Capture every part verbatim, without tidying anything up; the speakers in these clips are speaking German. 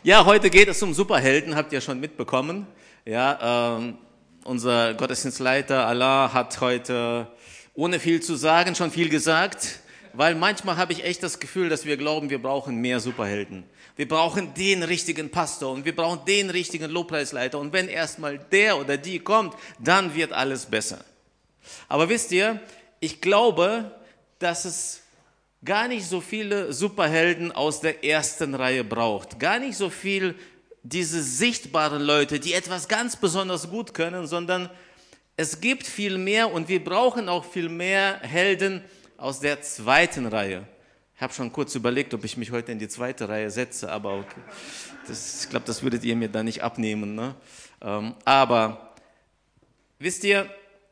Ja, heute geht es um Superhelden, habt ihr schon mitbekommen. Ja, ähm, unser Gottesdienstleiter Allah hat heute ohne viel zu sagen schon viel gesagt, weil manchmal habe ich echt das Gefühl, dass wir glauben, wir brauchen mehr Superhelden. Wir brauchen den richtigen Pastor und wir brauchen den richtigen Lobpreisleiter und wenn erstmal der oder die kommt, dann wird alles besser. Aber wisst ihr, ich glaube, dass es gar nicht so viele Superhelden aus der ersten Reihe braucht. Gar nicht so viel diese sichtbaren Leute, die etwas ganz besonders gut können, sondern es gibt viel mehr und wir brauchen auch viel mehr Helden aus der zweiten Reihe. Ich habe schon kurz überlegt, ob ich mich heute in die zweite Reihe setze, aber okay. Das, ich glaube, das würdet ihr mir da nicht abnehmen. Ne? Ähm, aber wisst ihr,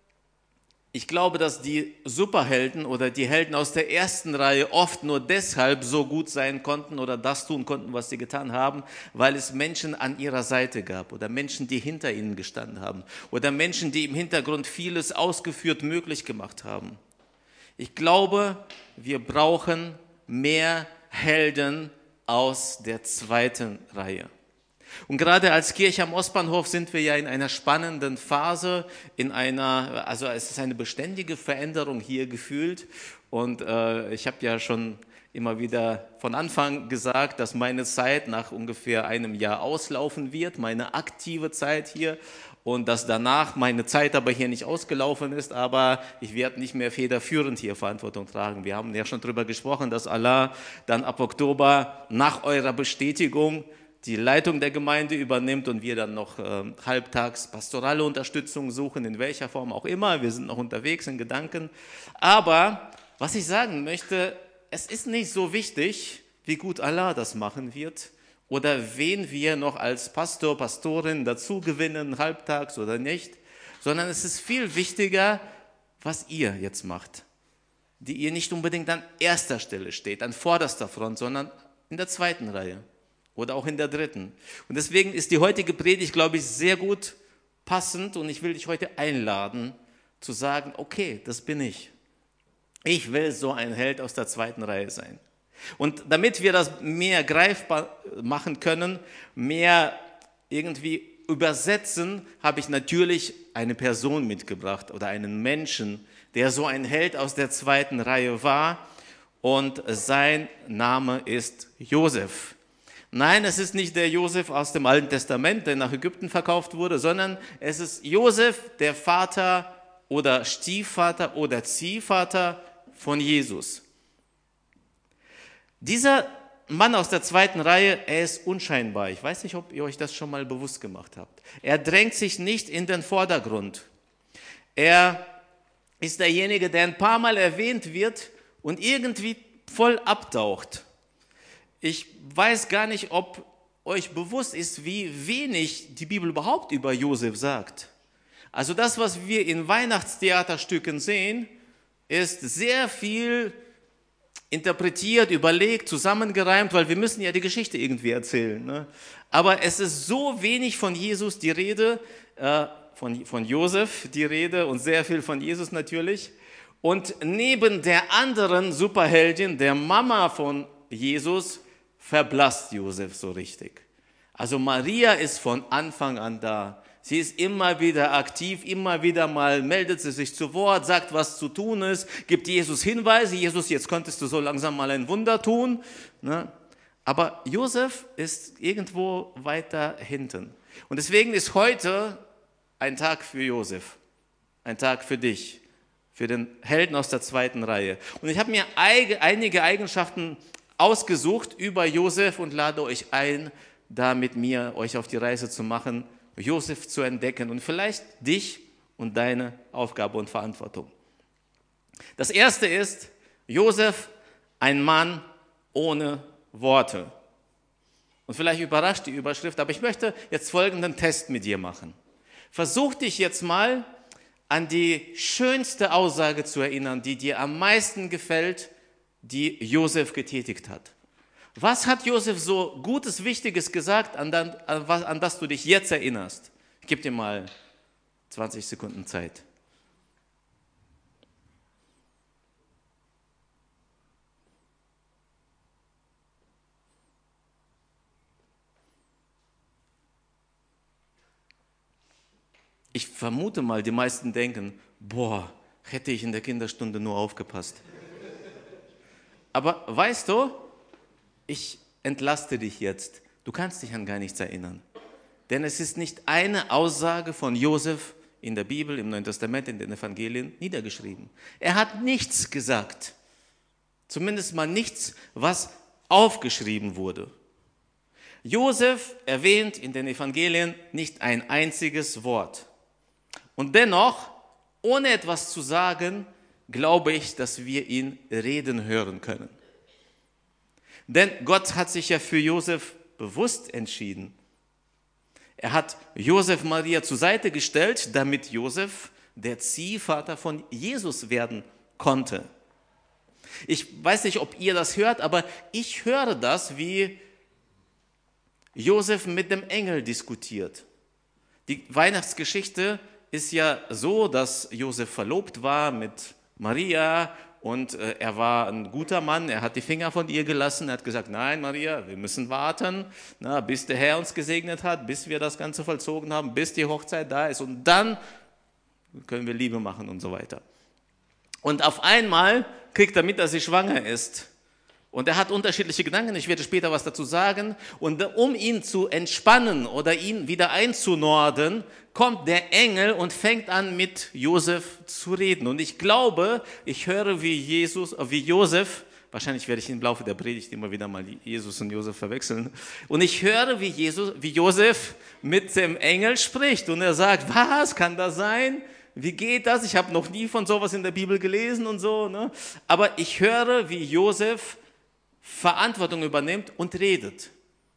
ich glaube, dass die Superhelden oder die Helden aus der ersten Reihe oft nur deshalb so gut sein konnten oder das tun konnten, was sie getan haben, weil es Menschen an ihrer Seite gab oder Menschen, die hinter ihnen gestanden haben oder Menschen, die im Hintergrund vieles ausgeführt möglich gemacht haben. Ich glaube, wir brauchen mehr Helden aus der zweiten Reihe. Und gerade als Kirche am Ostbahnhof sind wir ja in einer spannenden Phase, in einer, also es ist eine beständige Veränderung hier gefühlt. Und äh, ich habe ja schon immer wieder von Anfang gesagt, dass meine Zeit nach ungefähr einem Jahr auslaufen wird, meine aktive Zeit hier. Und dass danach meine Zeit aber hier nicht ausgelaufen ist, aber ich werde nicht mehr federführend hier Verantwortung tragen. Wir haben ja schon darüber gesprochen, dass Allah dann ab Oktober nach eurer Bestätigung die Leitung der Gemeinde übernimmt und wir dann noch äh, halbtags pastorale Unterstützung suchen, in welcher Form auch immer. Wir sind noch unterwegs in Gedanken. Aber was ich sagen möchte, es ist nicht so wichtig, wie gut Allah das machen wird oder wen wir noch als Pastor, Pastorin dazu gewinnen, halbtags oder nicht, sondern es ist viel wichtiger, was ihr jetzt macht, die ihr nicht unbedingt an erster Stelle steht, an vorderster Front, sondern in der zweiten Reihe. Oder auch in der dritten. Und deswegen ist die heutige Predigt, glaube ich, sehr gut passend und ich will dich heute einladen, zu sagen, okay, das bin ich. Ich will so ein Held aus der zweiten Reihe sein. Und damit wir das mehr greifbar machen können, mehr irgendwie übersetzen, habe ich natürlich eine Person mitgebracht oder einen Menschen, der so ein Held aus der zweiten Reihe war. Und sein Name ist Josef. Nein, es ist nicht der Josef aus dem Alten Testament, der nach Ägypten verkauft wurde, sondern es ist Josef, der Vater oder Stiefvater oder Ziehvater von Jesus. Dieser Mann aus der zweiten Reihe, er ist unscheinbar. Ich weiß nicht, ob ihr euch das schon mal bewusst gemacht habt. Er drängt sich nicht in den Vordergrund. Er ist derjenige, der ein paar Mal erwähnt wird und irgendwie voll abtaucht. Ich weiß gar nicht, ob euch bewusst ist, wie wenig die Bibel überhaupt über Josef sagt. Also das, was wir in Weihnachtstheaterstücken sehen, ist sehr viel interpretiert, überlegt, zusammengereimt, weil wir müssen ja die Geschichte irgendwie erzählen. Ne? Aber es ist so wenig von Jesus die Rede, äh, von, von Josef die Rede und sehr viel von Jesus natürlich. Und neben der anderen Superheldin, der Mama von Jesus, verblasst Josef so richtig. Also Maria ist von Anfang an da. Sie ist immer wieder aktiv, immer wieder mal meldet sie sich zu Wort, sagt, was zu tun ist, gibt Jesus Hinweise. Jesus, jetzt könntest du so langsam mal ein Wunder tun. Ne? Aber Josef ist irgendwo weiter hinten. Und deswegen ist heute ein Tag für Josef, ein Tag für dich, für den Helden aus der zweiten Reihe. Und ich habe mir einige Eigenschaften ausgesucht über Josef und lade euch ein, da mit mir euch auf die Reise zu machen, Josef zu entdecken und vielleicht dich und deine Aufgabe und Verantwortung. Das erste ist, Josef, ein Mann ohne Worte. Und vielleicht überrascht die Überschrift, aber ich möchte jetzt folgenden Test mit dir machen. Versuch dich jetzt mal an die schönste Aussage zu erinnern, die dir am meisten gefällt, die Josef getätigt hat. Was hat Josef so Gutes, Wichtiges gesagt, an, dann, an, was, an das du dich jetzt erinnerst? Ich gebe dir mal zwanzig Sekunden Zeit. Ich vermute mal, die meisten denken, boah, hätte ich in der Kinderstunde nur aufgepasst. Aber weißt du, ich entlaste dich jetzt. Du kannst dich an gar nichts erinnern. Denn es ist nicht eine Aussage von Josef in der Bibel, im Neuen Testament, in den Evangelien niedergeschrieben. Er hat nichts gesagt. Zumindest mal nichts, was aufgeschrieben wurde. Josef erwähnt in den Evangelien nicht ein einziges Wort. Und dennoch, ohne etwas zu sagen, glaube ich, dass wir ihn reden hören können. Denn Gott hat sich ja für Josef bewusst entschieden. Er hat Josef Maria zur Seite gestellt, damit Josef der Ziehvater von Jesus werden konnte. Ich weiß nicht, ob ihr das hört, aber ich höre das, wie Josef mit dem Engel diskutiert. Die Weihnachtsgeschichte ist ja so, dass Josef verlobt war mit Maria und äh, er war ein guter Mann, er hat die Finger von ihr gelassen, er hat gesagt, nein Maria, wir müssen warten, na, bis der Herr uns gesegnet hat, bis wir das Ganze vollzogen haben, bis die Hochzeit da ist und dann können wir Liebe machen und so weiter. Und auf einmal kriegt er mit, dass sie schwanger ist. Und er hat unterschiedliche Gedanken, ich werde später was dazu sagen. Und um ihn zu entspannen oder ihn wieder einzunorden, kommt der Engel und fängt an, mit Josef zu reden. Und ich glaube, ich höre, wie Jesus, wie Josef, wahrscheinlich werde ich im Laufe der Predigt immer wieder mal Jesus und Josef verwechseln. Und ich höre, wie, Jesus, wie Josef mit dem Engel spricht. Und er sagt, was, kann das sein? Wie geht das? Ich habe noch nie von sowas in der Bibel gelesen und so. Ne? Aber ich höre, wie Josef Verantwortung übernimmt und redet.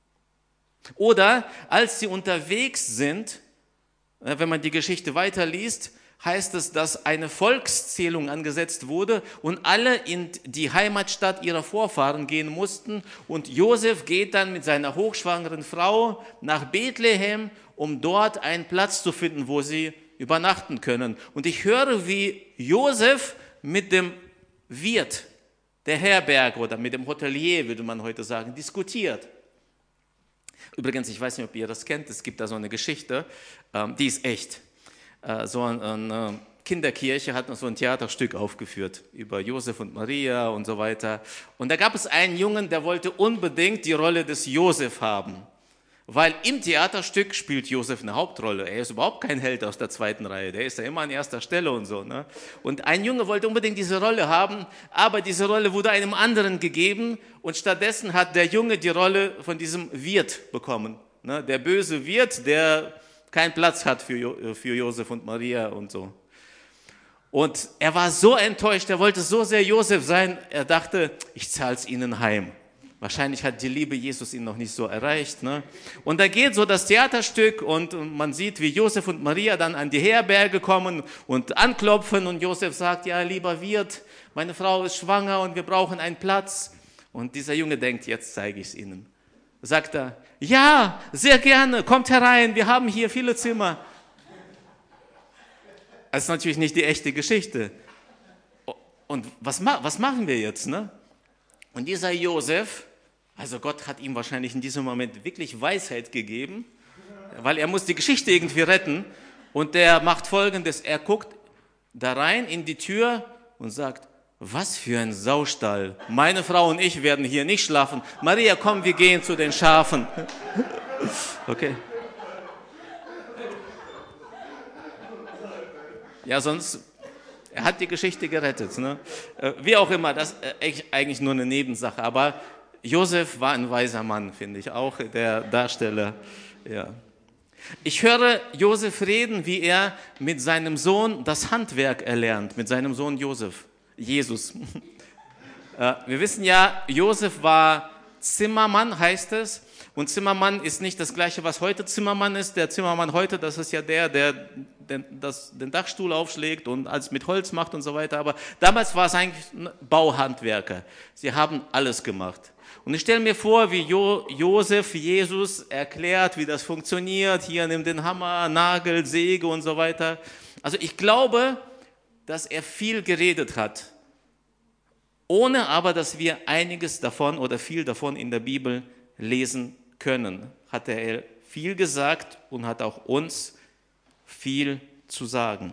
Oder als sie unterwegs sind, wenn man die Geschichte weiterliest, heißt es, dass eine Volkszählung angesetzt wurde und alle in die Heimatstadt ihrer Vorfahren gehen mussten. Und Josef geht dann mit seiner hochschwangeren Frau nach Bethlehem, um dort einen Platz zu finden, wo sie übernachten können. Und ich höre, wie Josef mit dem Wirt der Herberge oder mit dem Hotelier, würde man heute sagen, diskutiert. Übrigens, ich weiß nicht, ob ihr das kennt, es gibt da so eine Geschichte, die ist echt. So eine Kinderkirche hat noch so ein Theaterstück aufgeführt über Josef und Maria und so weiter. Und da gab es einen Jungen, der wollte unbedingt die Rolle des Josef haben. Weil im Theaterstück spielt Josef eine Hauptrolle. Er ist überhaupt kein Held aus der zweiten Reihe. Der ist ja immer an erster Stelle und so. Ne? Und ein Junge wollte unbedingt diese Rolle haben, aber diese Rolle wurde einem anderen gegeben und stattdessen hat der Junge die Rolle von diesem Wirt bekommen. Ne? Der böse Wirt, der keinen Platz hat für, jo- für Josef und Maria und so. Und er war so enttäuscht, er wollte so sehr Josef sein, er dachte, ich zahle es ihnen heim. Wahrscheinlich hat die Liebe Jesus ihn noch nicht so erreicht. Ne? Und da geht so das Theaterstück und man sieht, wie Josef und Maria dann an die Herberge kommen und anklopfen und Josef sagt, ja, lieber Wirt, meine Frau ist schwanger und wir brauchen einen Platz. Und dieser Junge denkt, jetzt zeige ich es Ihnen. Sagt er, ja, sehr gerne, kommt herein, wir haben hier viele Zimmer. Das ist natürlich nicht die echte Geschichte. Und was, was machen wir jetzt, ne? Und dieser Josef, also Gott hat ihm wahrscheinlich in diesem Moment wirklich Weisheit gegeben, weil er muss die Geschichte irgendwie retten. Und der macht Folgendes, er guckt da rein in die Tür und sagt, was für ein Saustall, meine Frau und ich werden hier nicht schlafen. Maria, komm, wir gehen zu den Schafen. Okay. Ja, sonst... Er hat die Geschichte gerettet. Ne? Wie auch immer, das ist eigentlich nur eine Nebensache. Aber Josef war ein weiser Mann, finde ich, auch der Darsteller. Ja. Ich höre Josef reden, wie er mit seinem Sohn das Handwerk erlernt, mit seinem Sohn Josef, Jesus. Wir wissen ja, Josef war Zimmermann, heißt es. Und Zimmermann ist nicht das Gleiche, was heute Zimmermann ist. Der Zimmermann heute, das ist ja der, der den, das, den Dachstuhl aufschlägt und alles mit Holz macht und so weiter. Aber damals war es eigentlich ein Bauhandwerker. Sie haben alles gemacht. Und ich stelle mir vor, wie jo, Josef Jesus erklärt, wie das funktioniert. Hier nimm den Hammer, Nagel, Säge und so weiter. Also ich glaube, dass er viel geredet hat. Ohne aber, dass wir einiges davon oder viel davon in der Bibel lesen können, hat er viel gesagt und hat auch uns viel zu sagen.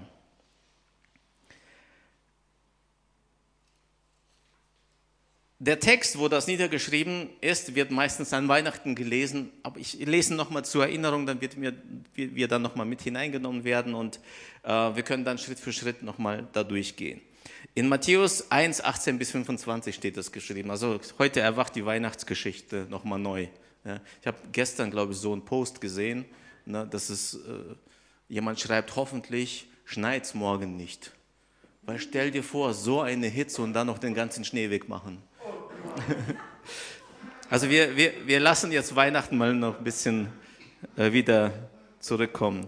Der Text, wo das niedergeschrieben ist, wird meistens an Weihnachten gelesen, aber ich lese nochmal zur Erinnerung, dann wird mir, wir dann nochmal mit hineingenommen werden und äh, wir können dann Schritt für Schritt nochmal da durchgehen. In Matthäus eins, achtzehn bis fünfundzwanzig steht das geschrieben, also heute erwacht die Weihnachtsgeschichte nochmal neu. Ja, ich habe gestern, glaube ich, so einen Post gesehen, ne, dass es, äh, jemand schreibt, hoffentlich schneit es morgen nicht. Weil stell dir vor, so eine Hitze und dann noch den ganzen Schnee wegmachen. Also wir, wir, wir lassen jetzt Weihnachten mal noch ein bisschen äh, wieder zurückkommen.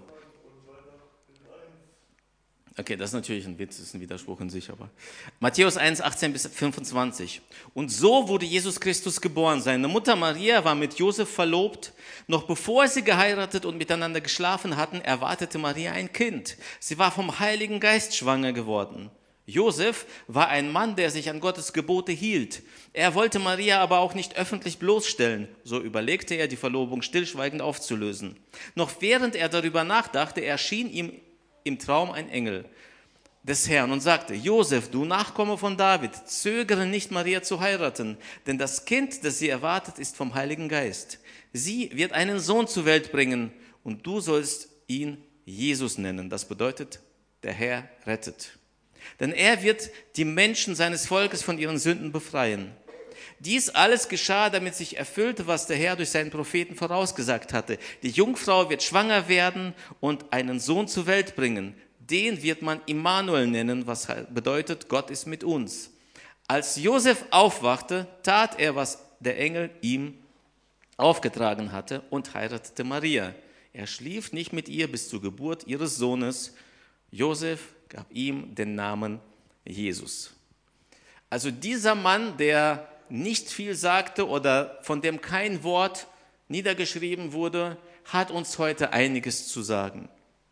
Okay, das ist natürlich ein Witz, das ist ein Widerspruch in sich, aber Matthäus eins, achtzehn bis fünfundzwanzig. Und so wurde Jesus Christus geboren. Seine Mutter Maria war mit Josef verlobt. Noch bevor sie geheiratet und miteinander geschlafen hatten, erwartete Maria ein Kind. Sie war vom Heiligen Geist schwanger geworden. Josef war ein Mann, der sich an Gottes Gebote hielt. Er wollte Maria aber auch nicht öffentlich bloßstellen. So überlegte er, die Verlobung stillschweigend aufzulösen. Noch während er darüber nachdachte, erschien ihm im Traum ein Engel des Herrn und sagte, Josef, du Nachkomme von David, zögere nicht, Maria zu heiraten, denn das Kind, das sie erwartet, ist vom Heiligen Geist. Sie wird einen Sohn zur Welt bringen und du sollst ihn Jesus nennen. Das bedeutet, der Herr rettet. Denn er wird die Menschen seines Volkes von ihren Sünden befreien. Dies alles geschah, damit sich erfüllte, was der Herr durch seinen Propheten vorausgesagt hatte. Die Jungfrau wird schwanger werden und einen Sohn zur Welt bringen. Den wird man Immanuel nennen, was bedeutet, Gott ist mit uns. Als Josef aufwachte, tat er, was der Engel ihm aufgetragen hatte und heiratete Maria. Er schlief nicht mit ihr bis zur Geburt ihres Sohnes. Josef gab ihm den Namen Jesus. Also dieser Mann, der nicht viel sagte oder von dem kein Wort niedergeschrieben wurde, hat uns heute einiges zu sagen.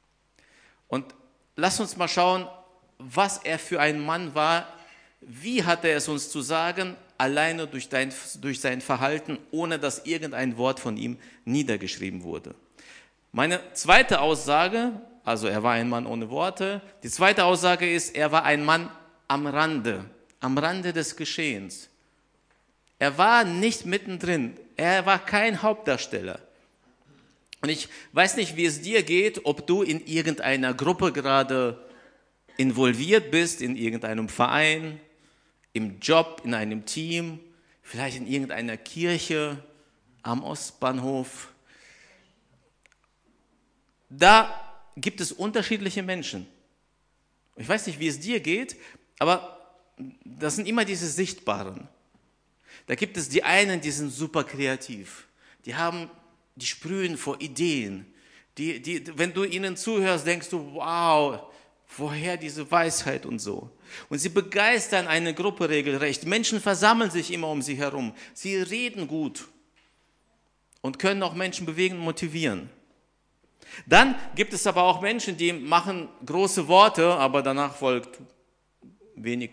Und lass uns mal schauen, was er für ein Mann war. Wie hat er es uns zu sagen? Alleine durch, dein, durch sein Verhalten, ohne dass irgendein Wort von ihm niedergeschrieben wurde. Meine zweite Aussage, also er war ein Mann ohne Worte. Die zweite Aussage ist, er war ein Mann am Rande, am Rande des Geschehens. Er war nicht mittendrin, er war kein Hauptdarsteller. Und ich weiß nicht, wie es dir geht, ob du in irgendeiner Gruppe gerade involviert bist, in irgendeinem Verein, im Job, in einem Team, vielleicht in irgendeiner Kirche, am Ostbahnhof. Da gibt es unterschiedliche Menschen. Ich weiß nicht, wie es dir geht, aber das sind immer diese Sichtbaren. Da gibt es die einen, die sind super kreativ. Die haben, die sprühen vor Ideen. Die, die, wenn du ihnen zuhörst, denkst du, wow, woher diese Weisheit und so. Und sie begeistern eine Gruppe regelrecht. Menschen versammeln sich immer um sie herum. Sie reden gut und können auch Menschen bewegen und motivieren. Dann gibt es aber auch Menschen, die machen große Worte, aber danach folgt wenig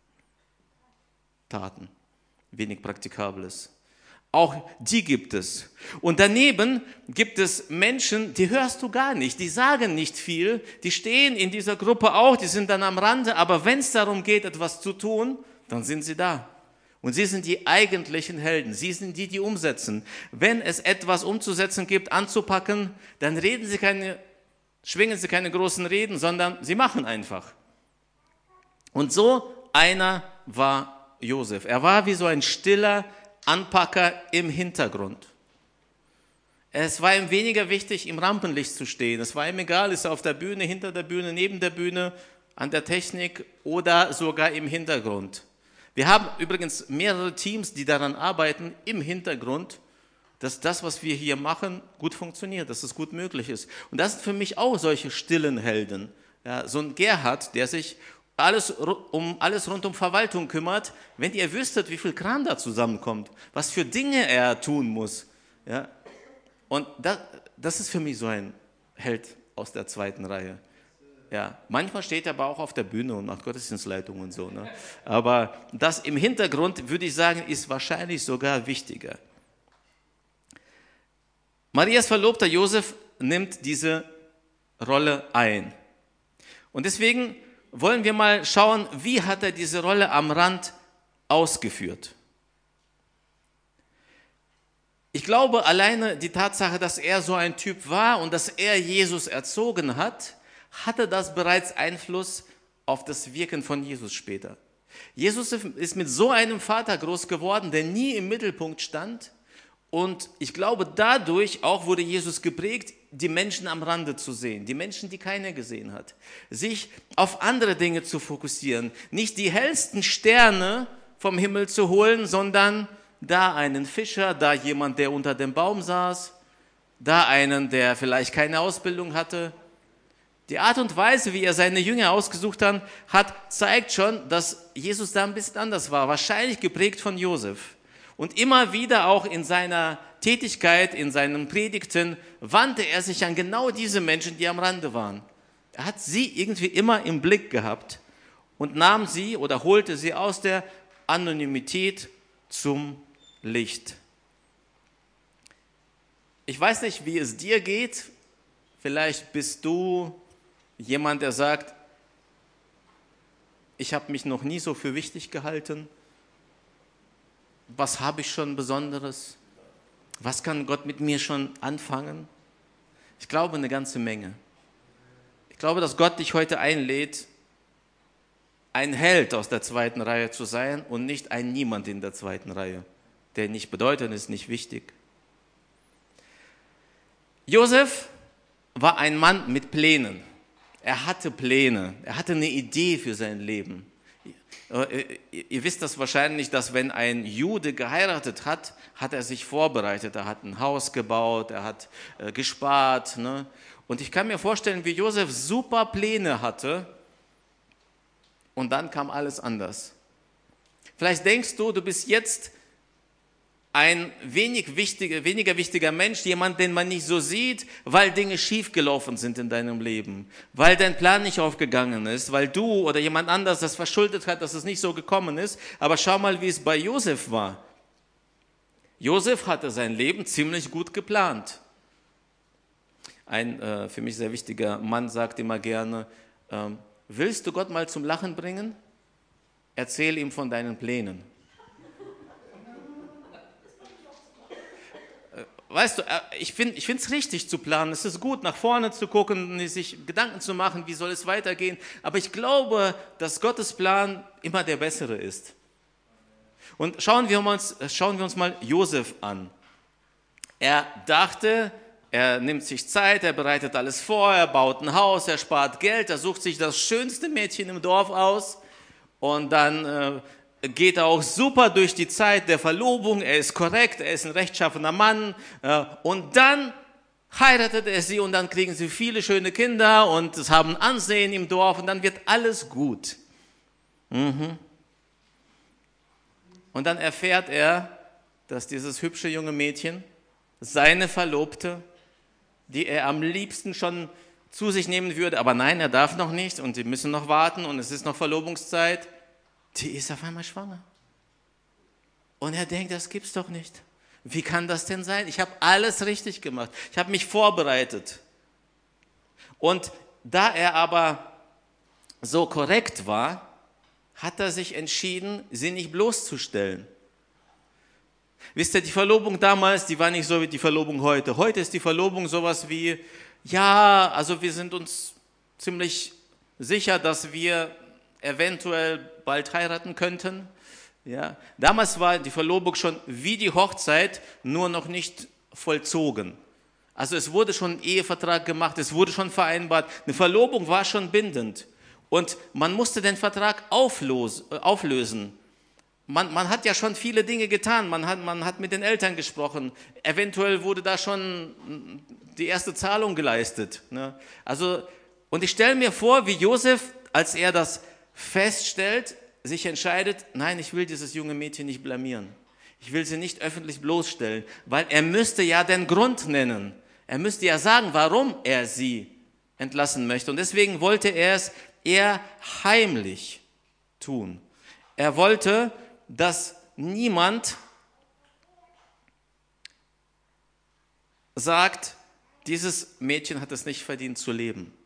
Taten, wenig Praktikables. Auch die gibt es. Und daneben gibt es Menschen, die hörst du gar nicht, die sagen nicht viel, die stehen in dieser Gruppe auch, die sind dann am Rande, aber wenn es darum geht, etwas zu tun, dann sind sie da. Und sie sind die eigentlichen Helden, sie sind die, die umsetzen. Wenn es etwas umzusetzen gibt, anzupacken, dann reden sie keine, schwingen sie keine großen Reden, sondern sie machen einfach. Und so einer war Josef. Er war wie so ein stiller Anpacker im Hintergrund. Es war ihm weniger wichtig, im Rampenlicht zu stehen. Es war ihm egal, ist er auf der Bühne, hinter der Bühne, neben der Bühne, an der Technik oder sogar im Hintergrund. Wir haben übrigens mehrere Teams, die daran arbeiten, im Hintergrund, dass das, was wir hier machen, gut funktioniert, dass es gut möglich ist. Und das sind für mich auch solche stillen Helden. Ja, so ein Gerhard, der sich alles, um alles rund um Verwaltung kümmert. Wenn ihr wüsstet, wie viel Kram da zusammenkommt, was für Dinge er tun muss. Ja, und das, das ist für mich so ein Held aus der zweiten Reihe. Ja, manchmal steht er aber auch auf der Bühne und macht Gottesdienstleitung und so. Ne? Aber das im Hintergrund, würde ich sagen, ist wahrscheinlich sogar wichtiger. Marias Verlobter Josef nimmt diese Rolle ein. Und deswegen wollen wir mal schauen, wie hat er diese Rolle am Rand ausgeführt. Ich glaube, alleine die Tatsache, dass er so ein Typ war und dass er Jesus erzogen hat, hatte das bereits Einfluss auf das Wirken von Jesus später. Jesus ist mit so einem Vater groß geworden, der nie im Mittelpunkt stand. Und ich glaube, dadurch auch wurde Jesus geprägt, die Menschen am Rande zu sehen, die Menschen, die keiner gesehen hat. Sich auf andere Dinge zu fokussieren, nicht die hellsten Sterne vom Himmel zu holen, sondern da einen Fischer, da jemand, der unter dem Baum saß, da einen, der vielleicht keine Ausbildung hatte. Die Art und Weise, wie er seine Jünger ausgesucht hat, hat zeigt schon, dass Jesus da ein bisschen anders war, wahrscheinlich geprägt von Josef. Und immer wieder auch in seiner Tätigkeit, in seinen Predigten, wandte er sich an genau diese Menschen, die am Rande waren. Er hat sie irgendwie immer im Blick gehabt und nahm sie oder holte sie aus der Anonymität zum Licht. Ich weiß nicht, wie es dir geht. Vielleicht bist du jemand, der sagt, ich habe mich noch nie so für wichtig gehalten. Was habe ich schon Besonderes? Was kann Gott mit mir schon anfangen? Ich glaube, eine ganze Menge. Ich glaube, dass Gott dich heute einlädt, ein Held aus der zweiten Reihe zu sein und nicht ein Niemand in der zweiten Reihe, der nicht bedeutend ist, nicht wichtig. Josef war ein Mann mit Plänen. Er hatte Pläne, er hatte eine Idee für sein Leben. Ihr wisst das wahrscheinlich, dass wenn ein Jude geheiratet hat, hat er sich vorbereitet. Er hat ein Haus gebaut, er hat äh, gespart. Ne? Und ich kann mir vorstellen, wie Josef super Pläne hatte und dann kam alles anders. Vielleicht denkst du, du bist jetzt ein wenig wichtiger, weniger wichtiger Mensch, jemand, den man nicht so sieht, weil Dinge schiefgelaufen sind in deinem Leben, weil dein Plan nicht aufgegangen ist, weil du oder jemand anders das verschuldet hat, dass es nicht so gekommen ist. Aber schau mal, wie es bei Josef war. Josef hatte sein Leben ziemlich gut geplant. Ein äh, für mich sehr wichtiger Mann sagt immer gerne, ähm, willst du Gott mal zum Lachen bringen? Erzähl ihm von deinen Plänen. Weißt du, ich finde ich finde es richtig zu planen. Es ist gut, nach vorne zu gucken, sich Gedanken zu machen, wie soll es weitergehen. Aber ich glaube, dass Gottes Plan immer der bessere ist. Und schauen wir uns, schauen wir uns mal Josef an. Er dachte, er nimmt sich Zeit, er bereitet alles vor, er baut ein Haus, er spart Geld, er sucht sich das schönste Mädchen im Dorf aus und dann äh, geht er auch super durch die Zeit der Verlobung, er ist korrekt, er ist ein rechtschaffener Mann und dann heiratet er sie und dann kriegen sie viele schöne Kinder und es haben Ansehen im Dorf und dann wird alles gut. Mhm. Und dann erfährt er, dass dieses hübsche junge Mädchen, seine Verlobte, die er am liebsten schon zu sich nehmen würde, aber nein, er darf noch nicht und sie müssen noch warten und es ist noch Verlobungszeit, die ist auf einmal schwanger. Und er denkt, das gibt's doch nicht. Wie kann das denn sein? Ich habe alles richtig gemacht. Ich habe mich vorbereitet. Und da er aber so korrekt war, hat er sich entschieden, sie nicht bloßzustellen. Wisst ihr, die Verlobung damals, die war nicht so wie die Verlobung heute. Heute ist die Verlobung sowas wie, ja, also wir sind uns ziemlich sicher, dass wir eventuell bald heiraten könnten. Ja. Damals war die Verlobung schon wie die Hochzeit, nur noch nicht vollzogen. Also es wurde schon ein Ehevertrag gemacht, es wurde schon vereinbart, eine Verlobung war schon bindend. Und man musste den Vertrag auflos, äh, auflösen. Man, man hat ja schon viele Dinge getan, man hat, man hat mit den Eltern gesprochen, eventuell wurde da schon die erste Zahlung geleistet. Ne? Also, und ich stelle mir vor, wie Josef, als er das feststellt, sich entscheidet, nein, ich will dieses junge Mädchen nicht blamieren. Ich will sie nicht öffentlich bloßstellen, weil er müsste ja den Grund nennen. Er müsste ja sagen, warum er sie entlassen möchte. Und deswegen wollte er es eher heimlich tun. Er wollte, dass niemand sagt, dieses Mädchen hat es nicht verdient zu leben.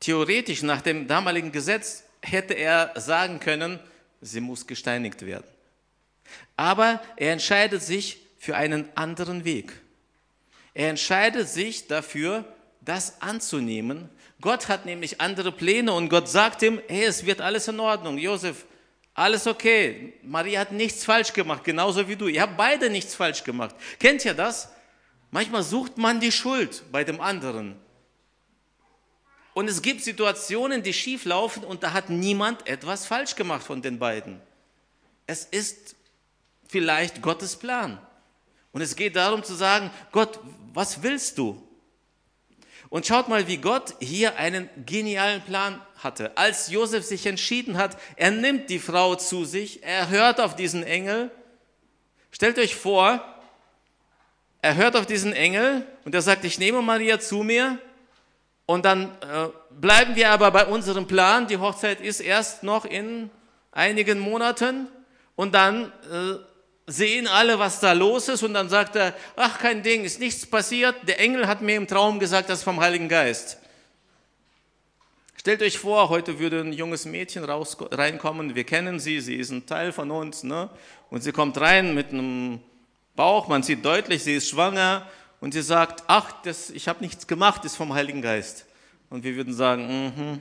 Theoretisch nach dem damaligen Gesetz hätte er sagen können, sie muss gesteinigt werden. Aber er entscheidet sich für einen anderen Weg. Er entscheidet sich dafür, das anzunehmen. Gott hat nämlich andere Pläne und Gott sagt ihm, hey, es wird alles in Ordnung. Josef, alles okay. Maria hat nichts falsch gemacht, genauso wie du. Ihr habt beide nichts falsch gemacht. Kennt ihr das? Manchmal sucht man die Schuld bei dem anderen. Und es gibt Situationen, die schief laufen und da hat niemand etwas falsch gemacht von den beiden. Es ist vielleicht Gottes Plan. Und es geht darum zu sagen, Gott, was willst du? Und schaut mal, wie Gott hier einen genialen Plan hatte. Als Josef sich entschieden hat, er nimmt die Frau zu sich, er hört auf diesen Engel. Stellt euch vor, er hört auf diesen Engel und er sagt, ich nehme Maria zu mir. Und dann äh, bleiben wir aber bei unserem Plan. Die Hochzeit ist erst noch in einigen Monaten. Und dann äh, sehen alle, was da los ist. Und dann sagt er, ach, kein Ding, ist nichts passiert. Der Engel hat mir im Traum gesagt, das ist vom Heiligen Geist. Stellt euch vor, heute würde ein junges Mädchen raus, reinkommen. Wir kennen sie, sie ist ein Teil von uns. Ne? Und sie kommt rein mit einem Bauch. Man sieht deutlich, sie ist schwanger. Und sie sagt, ach, das, ich habe nichts gemacht, das ist vom Heiligen Geist. Und wir würden sagen, mhm.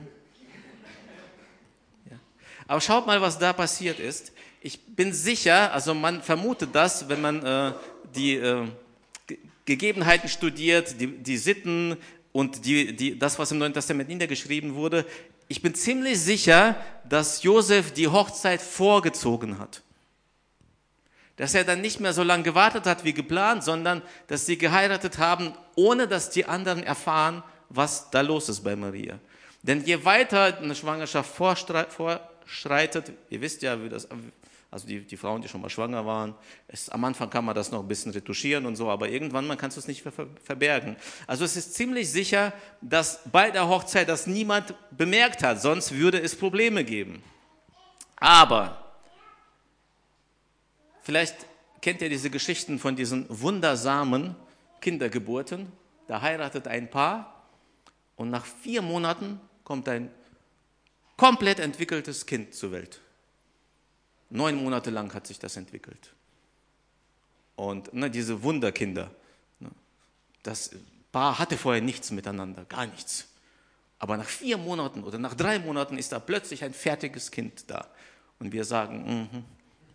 Ja. Aber schaut mal, was da passiert ist. Ich bin sicher, also man vermutet das, wenn man äh, die äh, Ge- Gegebenheiten studiert, die, die Sitten und die, die, das, was im Neuen Testament niedergeschrieben wurde. Ich bin ziemlich sicher, dass Josef die Hochzeit vorgezogen hat. Dass er dann nicht mehr so lange gewartet hat wie geplant, sondern dass sie geheiratet haben, ohne dass die anderen erfahren, was da los ist bei Maria. Denn je weiter eine Schwangerschaft vorschreitet, ihr wisst ja, wie das, also die, die Frauen, die schon mal schwanger waren, es, am Anfang kann man das noch ein bisschen retuschieren und so, aber irgendwann man kannst du es nicht ver- verbergen. Also es ist ziemlich sicher, dass bei der Hochzeit das niemand bemerkt hat, sonst würde es Probleme geben. Aber vielleicht kennt ihr diese Geschichten von diesen wundersamen Kindergeburten. Da heiratet ein Paar und nach vier Monaten kommt ein komplett entwickeltes Kind zur Welt. Neun Monate lang hat sich das entwickelt. Und ne, diese Wunderkinder, ne, das Paar hatte vorher nichts miteinander, gar nichts. Aber nach vier Monaten oder nach drei Monaten ist da plötzlich ein fertiges Kind da. Und wir sagen, mhm.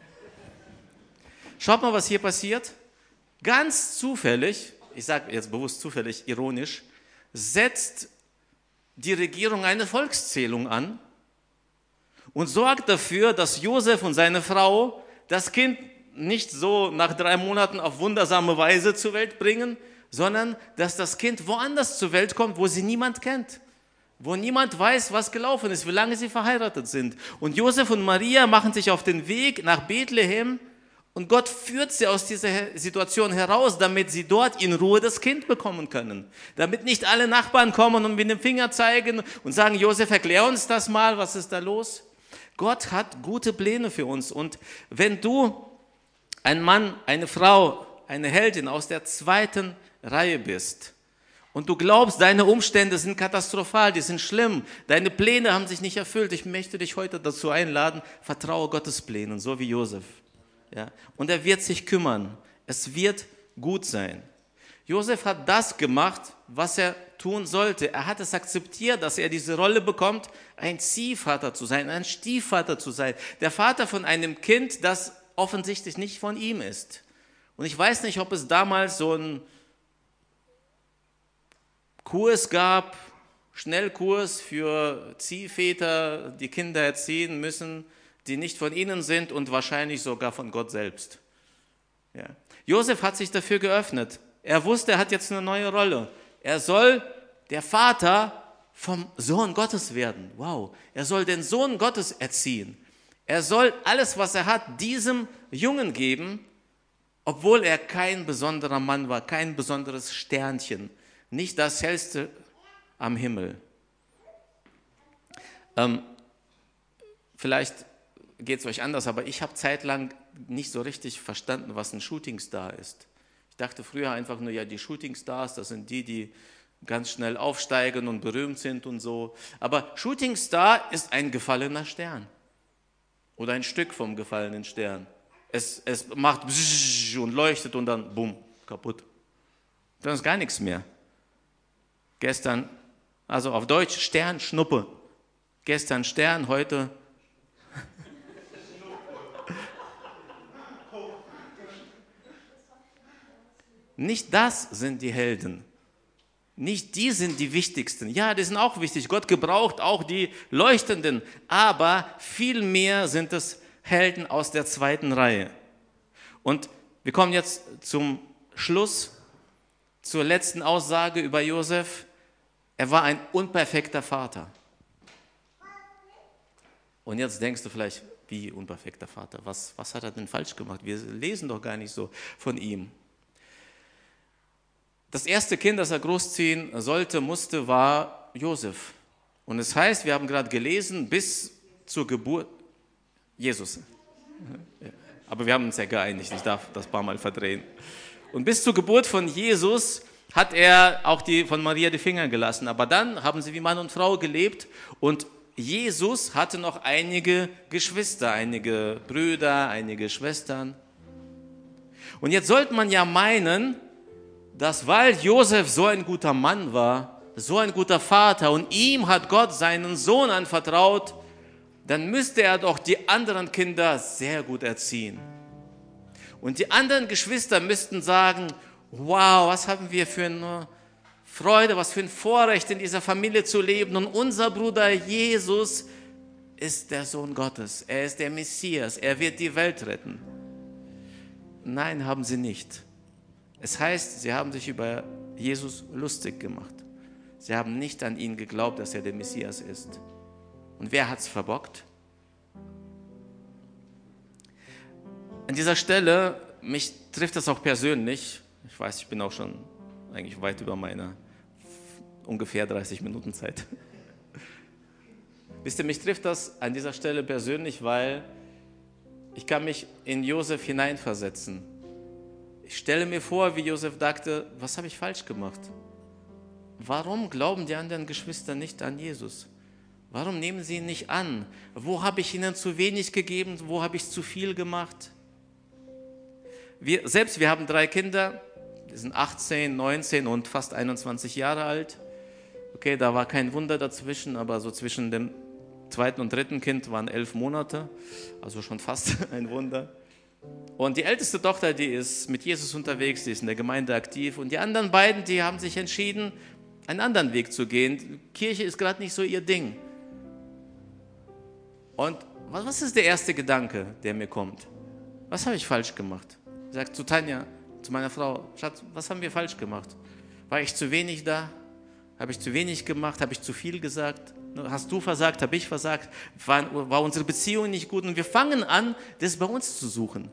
Schaut mal, was hier passiert. Ganz zufällig, ich sage jetzt bewusst zufällig, ironisch, setzt die Regierung eine Volkszählung an und sorgt dafür, dass Josef und seine Frau das Kind nicht so nach drei Monaten auf wundersame Weise zur Welt bringen, sondern dass das Kind woanders zur Welt kommt, wo sie niemand kennt, wo niemand weiß, was gelaufen ist, wie lange sie verheiratet sind. Und Josef und Maria machen sich auf den Weg nach Bethlehem. Und Gott führt sie aus dieser Situation heraus, damit sie dort in Ruhe das Kind bekommen können. Damit nicht alle Nachbarn kommen und mit dem Finger zeigen und sagen, Josef, erklär uns das mal, was ist da los? Gott hat gute Pläne für uns. Und wenn du ein Mann, eine Frau, eine Heldin aus der zweiten Reihe bist und du glaubst, deine Umstände sind katastrophal, die sind schlimm, deine Pläne haben sich nicht erfüllt, ich möchte dich heute dazu einladen, vertraue Gottes Plänen, so wie Josef. Ja, und er wird sich kümmern. Es wird gut sein. Josef hat das gemacht, was er tun sollte. Er hat es akzeptiert, dass er diese Rolle bekommt, ein Ziehvater zu sein, ein Stiefvater zu sein. Der Vater von einem Kind, das offensichtlich nicht von ihm ist. Und ich weiß nicht, ob es damals so einen Kurs gab, Schnellkurs für Ziehväter, die Kinder erziehen müssen, die nicht von ihnen sind und wahrscheinlich sogar von Gott selbst. Ja. Josef hat sich dafür geöffnet. Er wusste, er hat jetzt eine neue Rolle. Er soll der Vater vom Sohn Gottes werden. Wow. Er soll den Sohn Gottes erziehen. Er soll alles, was er hat, diesem Jungen geben, obwohl er kein besonderer Mann war, kein besonderes Sternchen, nicht das hellste am Himmel. Ähm, vielleicht geht es euch anders, aber ich habe zeitlang nicht so richtig verstanden, was ein Shootingstar ist. Ich dachte früher einfach nur, ja, die Shootingstars, das sind die, die ganz schnell aufsteigen und berühmt sind und so. Aber Shooting Star ist ein gefallener Stern oder ein Stück vom gefallenen Stern. Es, es macht und leuchtet und dann bumm, kaputt. Dann ist gar nichts mehr. Gestern, also auf Deutsch Sternschnuppe. Gestern Stern, heute nicht das sind die Helden. Nicht die sind die wichtigsten. Ja, die sind auch wichtig. Gott gebraucht auch die Leuchtenden. Aber vielmehr sind es Helden aus der zweiten Reihe. Und wir kommen jetzt zum Schluss, zur letzten Aussage über Josef. Er war ein unperfekter Vater. Und jetzt denkst du vielleicht, wie unperfekter Vater? Was, was hat er denn falsch gemacht? Wir lesen doch gar nicht so von ihm. Das erste Kind, das er großziehen sollte, musste, war Josef. Und es heißt, wir haben gerade gelesen, bis zur Geburt Jesus. Aber wir haben uns ja geeinigt, ich darf das paar Mal verdrehen. Und bis zur Geburt von Jesus hat er auch die, von Maria die Finger gelassen. Aber dann haben sie wie Mann und Frau gelebt und Jesus hatte noch einige Geschwister, einige Brüder, einige Schwestern. Und jetzt sollte man ja meinen, dass weil Josef so ein guter Mann war, so ein guter Vater und ihm hat Gott seinen Sohn anvertraut, dann müsste er doch die anderen Kinder sehr gut erziehen. Und die anderen Geschwister müssten sagen, wow, was haben wir für eine Freude, was für ein Vorrecht in dieser Familie zu leben. Und unser Bruder Jesus ist der Sohn Gottes, er ist der Messias, er wird die Welt retten. Nein, haben sie nicht. Es heißt, sie haben sich über Jesus lustig gemacht. Sie haben nicht an ihn geglaubt, dass er der Messias ist. Und wer hat es verbockt? An dieser Stelle, mich trifft das auch persönlich. Ich weiß, ich bin auch schon eigentlich weit über meiner ungefähr dreißig Minuten Zeit. Wisst ihr, mich trifft das an dieser Stelle persönlich, weil ich kann mich in Josef hineinversetzen. Ich stelle mir vor, wie Josef dachte, was habe ich falsch gemacht? Warum glauben die anderen Geschwister nicht an Jesus? Warum nehmen sie ihn nicht an? Wo habe ich ihnen zu wenig gegeben? Wo habe ich zu viel gemacht? Wir, selbst wir haben drei Kinder, die sind achtzehn, neunzehn und fast einundzwanzig Jahre alt. Okay, da war kein Wunder dazwischen, aber so zwischen dem zweiten und dritten Kind waren elf Monate, also schon fast ein Wunder. Und die älteste Tochter, die ist mit Jesus unterwegs, die ist in der Gemeinde aktiv. Und die anderen beiden, die haben sich entschieden, einen anderen Weg zu gehen. Kirche ist gerade nicht so ihr Ding. Und was ist der erste Gedanke, der mir kommt? Was habe ich falsch gemacht? Ich sage zu Tanja, zu meiner Frau, Schatz, was haben wir falsch gemacht? War ich zu wenig da? Habe ich zu wenig gemacht? Habe ich zu viel gesagt? Hast du versagt? Habe ich versagt? War, war unsere Beziehung nicht gut? Und wir fangen an, das bei uns zu suchen.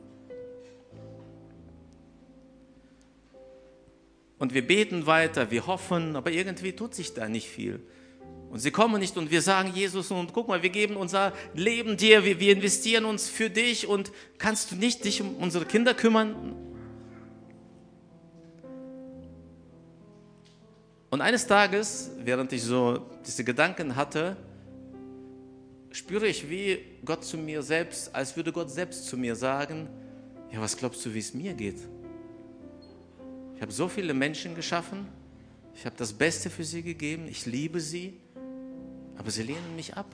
Und wir beten weiter, wir hoffen, aber irgendwie tut sich da nicht viel. Und sie kommen nicht und wir sagen, Jesus, und guck mal, wir geben unser Leben dir, wir, wir investieren uns für dich und kannst du nicht dich um unsere Kinder kümmern? Und eines Tages, während ich so diese Gedanken hatte, spüre ich, wie Gott zu mir selbst, als würde Gott selbst zu mir sagen, ja, was glaubst du, wie es mir geht? Ich habe so viele Menschen geschaffen, ich habe das Beste für sie gegeben, ich liebe sie, aber sie lehnen mich ab.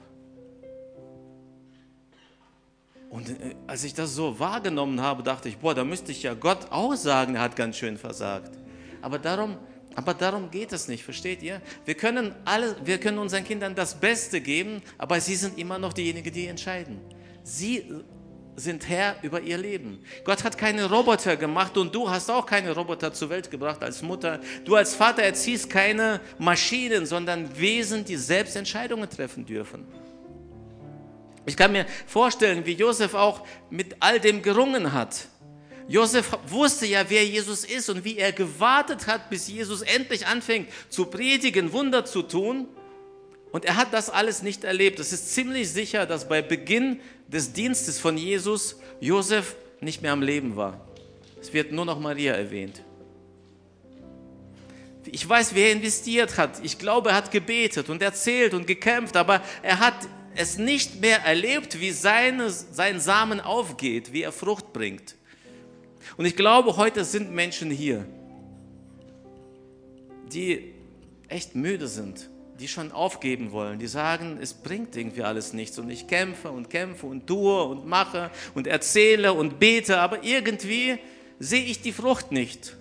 Und als ich das so wahrgenommen habe, dachte ich, boah, da müsste ich ja Gott auch sagen, er hat ganz schön versagt. Aber darum, aber darum geht es nicht, versteht ihr? Wir können, alle, wir können unseren Kindern das Beste geben, aber sie sind immer noch diejenigen, die entscheiden. Sie sind Herr über ihr Leben. Gott hat keine Roboter gemacht und du hast auch keine Roboter zur Welt gebracht als Mutter. Du als Vater erziehst keine Maschinen, sondern Wesen, die selbst Entscheidungen treffen dürfen. Ich kann mir vorstellen, wie Josef auch mit all dem gerungen hat. Josef wusste ja, wer Jesus ist und wie er gewartet hat, bis Jesus endlich anfängt zu predigen, Wunder zu tun. Und er hat das alles nicht erlebt. Es ist ziemlich sicher, dass bei Beginn des Dienstes von Jesus Josef nicht mehr am Leben war. Es wird nur noch Maria erwähnt. Ich weiß, wie er investiert hat. Ich glaube, er hat gebetet und erzählt und gekämpft, aber er hat es nicht mehr erlebt, wie seine, sein Samen aufgeht, wie er Frucht bringt. Und ich glaube, heute sind Menschen hier, die echt müde sind, die schon aufgeben wollen, die sagen, es bringt irgendwie alles nichts und ich kämpfe und kämpfe und tue und mache und erzähle und bete, aber irgendwie sehe ich die Frucht nicht.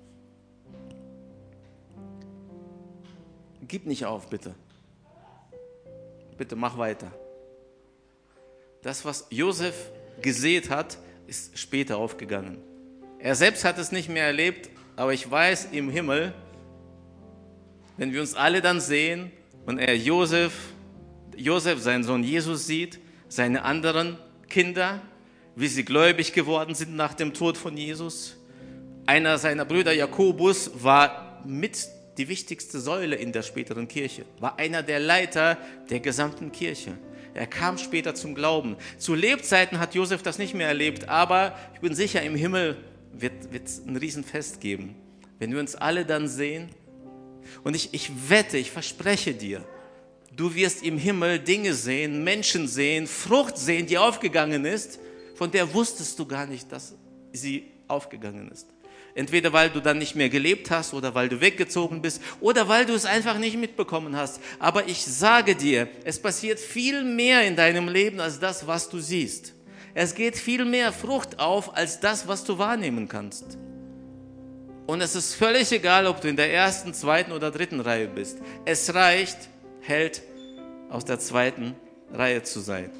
Gib nicht auf, bitte. Bitte mach weiter. Das, was Josef gesät hat, ist später aufgegangen. Er selbst hat es nicht mehr erlebt, aber ich weiß, im Himmel, wenn wir uns alle dann sehen und er Josef, Josef, seinen Sohn Jesus sieht, seine anderen Kinder, wie sie gläubig geworden sind nach dem Tod von Jesus. Einer seiner Brüder, Jakobus, war mit die wichtigste Säule in der späteren Kirche, war einer der Leiter der gesamten Kirche. Er kam später zum Glauben. Zu Lebzeiten hat Josef das nicht mehr erlebt, aber ich bin sicher, im Himmel wird es ein Riesenfest geben, wenn wir uns alle dann sehen. Und ich, ich wette, ich verspreche dir, du wirst im Himmel Dinge sehen, Menschen sehen, Frucht sehen, die aufgegangen ist, von der wusstest du gar nicht, dass sie aufgegangen ist. Entweder weil du dann nicht mehr gelebt hast oder weil du weggezogen bist oder weil du es einfach nicht mitbekommen hast. Aber ich sage dir, es passiert viel mehr in deinem Leben als das, was du siehst. Es geht viel mehr Frucht auf als das, was du wahrnehmen kannst. Und es ist völlig egal, ob du in der ersten, zweiten oder dritten Reihe bist. Es reicht, Held aus der zweiten Reihe zu sein.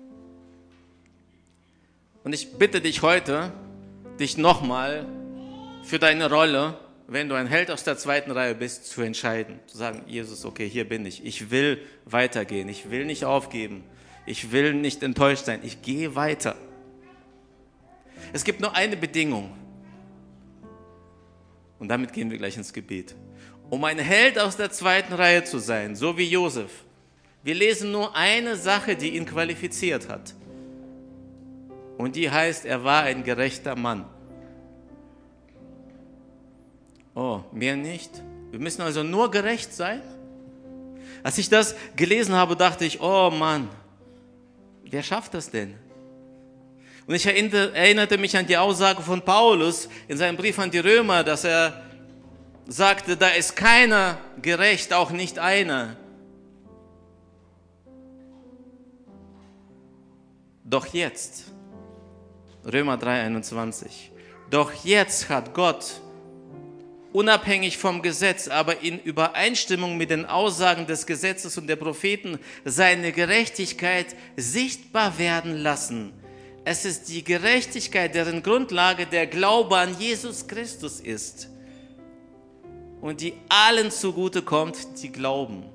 Und ich bitte dich heute, dich nochmal für deine Rolle, wenn du ein Held aus der zweiten Reihe bist, zu entscheiden. Zu sagen, Jesus, okay, hier bin ich. Ich will weitergehen. Ich will nicht aufgeben. Ich will nicht enttäuscht sein. Ich gehe weiter. Es gibt nur eine Bedingung. Und damit gehen wir gleich ins Gebet. Um ein Held aus der zweiten Reihe zu sein, so wie Josef. Wir lesen nur eine Sache, die ihn qualifiziert hat. Und die heißt, er war ein gerechter Mann. Oh, mehr nicht? Wir müssen also nur gerecht sein? Als ich das gelesen habe, dachte ich, oh Mann, wer schafft das denn? Und ich erinnerte mich an die Aussage von Paulus in seinem Brief an die Römer, dass er sagte, da ist keiner gerecht, auch nicht einer. Doch jetzt, Römer drei einundzwanzig, doch jetzt hat Gott unabhängig vom Gesetz, aber in Übereinstimmung mit den Aussagen des Gesetzes und der Propheten, seine Gerechtigkeit sichtbar werden lassen. Es ist die Gerechtigkeit, deren Grundlage der Glaube an Jesus Christus ist und die allen zugutekommt, die glauben.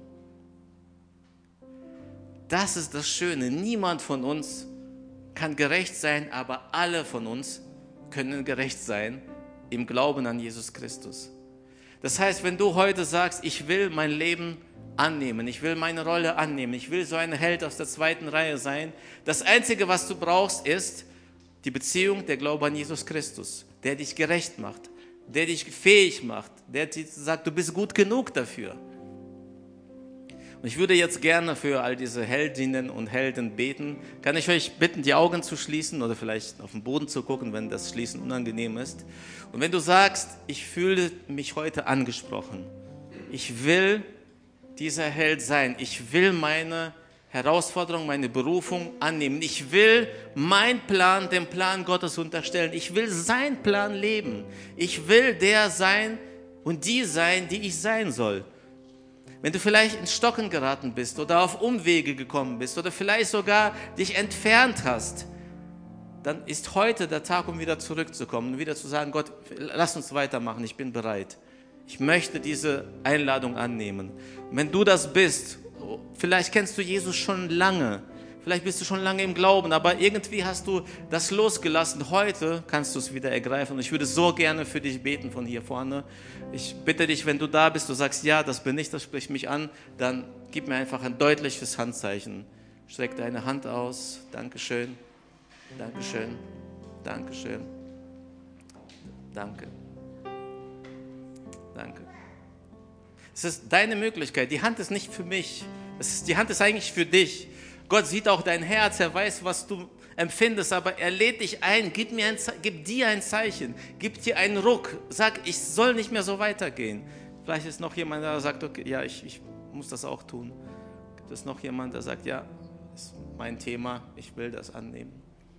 Das ist das Schöne. Niemand von uns kann gerecht sein, aber alle von uns können gerecht sein im Glauben an Jesus Christus. Das heißt, wenn du heute sagst, ich will mein Leben annehmen, ich will meine Rolle annehmen, ich will so ein Held aus der zweiten Reihe sein, das Einzige, was du brauchst, ist die Beziehung, der Glaube an Jesus Christus, der dich gerecht macht, der dich fähig macht, der dir sagt, du bist gut genug dafür. Und ich würde jetzt gerne für all diese Heldinnen und Helden beten. Kann ich euch bitten, die Augen zu schließen oder vielleicht auf den Boden zu gucken, wenn das Schließen unangenehm ist. Und wenn du sagst, ich fühle mich heute angesprochen, ich will dieser Held sein, ich will meine Herausforderung, meine Berufung annehmen, ich will meinen Plan dem Plan Gottes unterstellen, ich will seinen Plan leben, ich will der sein und die sein, die ich sein soll. Wenn du vielleicht ins Stocken geraten bist oder auf Umwege gekommen bist oder vielleicht sogar dich entfernt hast, dann ist heute der Tag, um wieder zurückzukommen und wieder zu sagen, Gott, lass uns weitermachen, ich bin bereit. Ich möchte diese Einladung annehmen. Und wenn du das bist, vielleicht kennst du Jesus schon lange, vielleicht bist du schon lange im Glauben, aber irgendwie hast du das losgelassen. Heute kannst du es wieder ergreifen. Und ich würde so gerne für dich beten von hier vorne. Ich bitte dich, wenn du da bist, du sagst, ja, das bin ich, das spricht mich an, dann gib mir einfach ein deutliches Handzeichen. Streck deine Hand aus. Dankeschön. Dankeschön. Dankeschön. Danke. Danke. Es ist deine Möglichkeit. Die Hand ist nicht für mich. Es ist, die Hand ist eigentlich für dich. Gott sieht auch dein Herz. Er weiß, was du empfindest, aber er lädt dich ein. Gib, mir ein, gib dir ein Zeichen. Gib dir einen Ruck. Sag, ich soll nicht mehr so weitergehen. Vielleicht ist noch jemand, der sagt, okay, ja, ich, ich muss das auch tun. Gibt es noch jemand, der sagt, ja, das ist mein Thema, ich will das annehmen.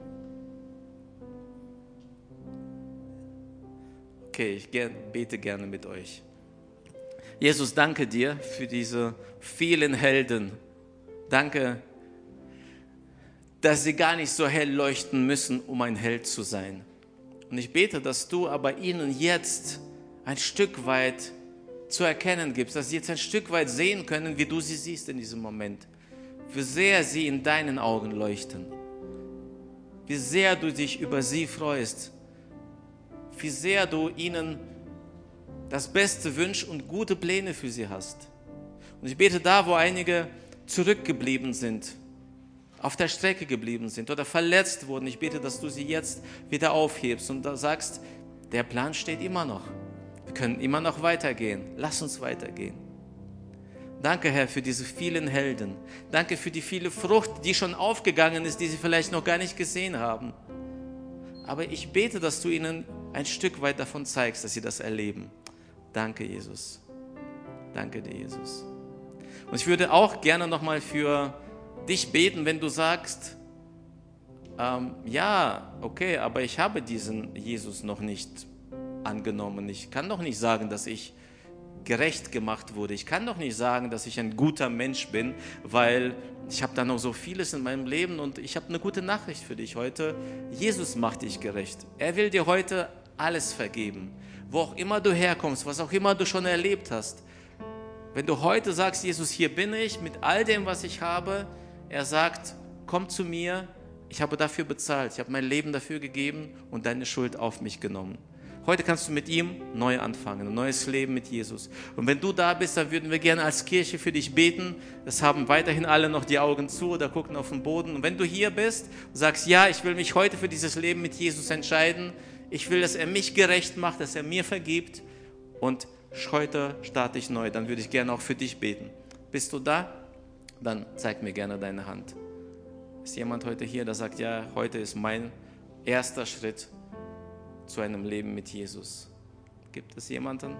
Okay, ich bete gerne mit euch. Jesus, danke dir für diese vielen Helden. Danke, dass sie gar nicht so hell leuchten müssen, um ein Held zu sein. Und ich bete, dass du aber ihnen jetzt ein Stück weit zu erkennen gibst, dass sie jetzt ein Stück weit sehen können, wie du sie siehst in diesem Moment. Wie sehr sie in deinen Augen leuchten. Wie sehr du dich über sie freust. Wie sehr du ihnen das Beste wünschst und gute Pläne für sie hast. Und ich bete da, wo einige zurückgeblieben sind, auf der Strecke geblieben sind oder verletzt wurden. Ich bete, dass du sie jetzt wieder aufhebst und da sagst, der Plan steht immer noch. Wir können immer noch weitergehen. Lass uns weitergehen. Danke, Herr, für diese vielen Helden. Danke für die viele Frucht, die schon aufgegangen ist, die sie vielleicht noch gar nicht gesehen haben. Aber ich bete, dass du ihnen ein Stück weit davon zeigst, dass sie das erleben. Danke, Jesus. Danke dir, Jesus. Und ich würde auch gerne nochmal für dich beten, wenn du sagst, ähm, ja, okay, aber ich habe diesen Jesus noch nicht angenommen. Ich kann doch nicht sagen, dass ich gerecht gemacht wurde. Ich kann doch nicht sagen, dass ich ein guter Mensch bin, weil ich habe da noch so vieles in meinem Leben und ich habe eine gute Nachricht für dich heute. Jesus macht dich gerecht. Er will dir heute alles vergeben. Wo auch immer du herkommst, was auch immer du schon erlebt hast. Wenn du heute sagst, Jesus, hier bin ich mit all dem, was ich habe, er sagt, komm zu mir, ich habe dafür bezahlt, ich habe mein Leben dafür gegeben und deine Schuld auf mich genommen. Heute kannst du mit ihm neu anfangen, ein neues Leben mit Jesus. Und wenn du da bist, dann würden wir gerne als Kirche für dich beten. Das haben weiterhin alle noch die Augen zu oder gucken auf den Boden. Und wenn du hier bist und sagst, ja, ich will mich heute für dieses Leben mit Jesus entscheiden, ich will, dass er mich gerecht macht, dass er mir vergibt und heute starte ich neu, dann würde ich gerne auch für dich beten. Bist du da? Dann zeig mir gerne deine Hand. Ist jemand heute hier, der sagt, ja, heute ist mein erster Schritt zu einem Leben mit Jesus? Gibt es jemanden?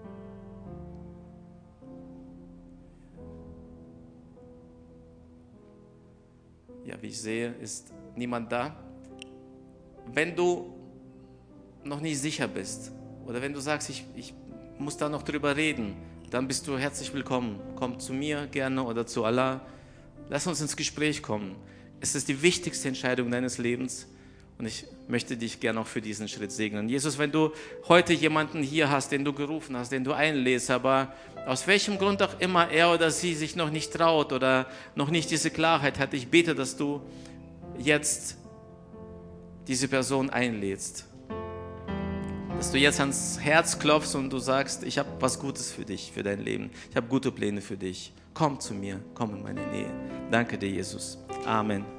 Ja, wie ich sehe, ist niemand da. Wenn du noch nicht sicher bist oder wenn du sagst, ich, ich muss da noch drüber reden, dann bist du herzlich willkommen. Komm zu mir gerne oder zu Allah. Lass uns ins Gespräch kommen. Es ist die wichtigste Entscheidung deines Lebens und ich möchte dich gerne auch für diesen Schritt segnen. Jesus, wenn du heute jemanden hier hast, den du gerufen hast, den du einlädst, aber aus welchem Grund auch immer er oder sie sich noch nicht traut oder noch nicht diese Klarheit hat, ich bete, dass du jetzt diese Person einlädst. Dass du jetzt ans Herz klopfst und du sagst, ich habe was Gutes für dich, für dein Leben. Ich habe gute Pläne für dich. Komm zu mir, komm in meine Nähe. Danke dir, Jesus. Amen.